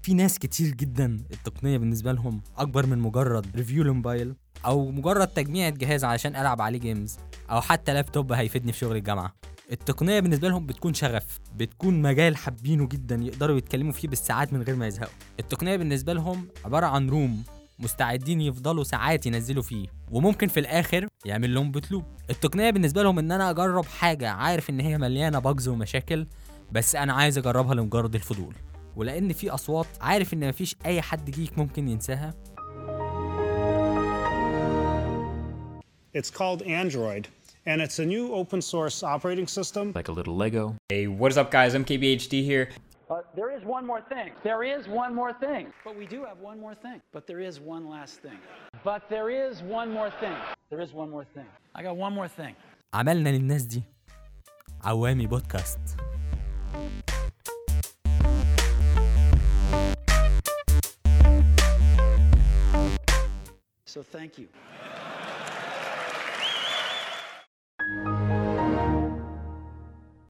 في ناس كتير جدا التقنية بالنسبة لهم أكبر من مجرد ريفيو الموبايل أو مجرد تجميع جهاز علشان ألعب عليه جيمز أو حتى لابتوب هيفيدني في شغل الجامعة. التقنية بالنسبة لهم بتكون شغف، بتكون مجال حابينه جدا يقدروا يتكلموا فيه بالساعات من غير ما يزهقوا. التقنية بالنسبة لهم عبارة عن روم مستعدين يفضلوا ساعات ينزلوا فيه وممكن في الآخر يعمل لهم بتلوب. التقنية بالنسبة لهم إن أنا أجرب حاجة عارف إن هي مليانة باجز ومشاكل، بس أنا عايز أجربها لمجرد الفضول، ولأن في أصوات عارف إن مفيش أي حد جيك ممكن ينساها. It's called Android, and it's a new open source operating system. Like a little Lego. Hey, what is up guys? MKBHD here. There is one more thing. There is one more thing. But we do have one more thing. But there is one last thing. But there is one more thing. There is one more thing. I got one more thing. عملنا للناس دي عوامي بودكاست. So thank you.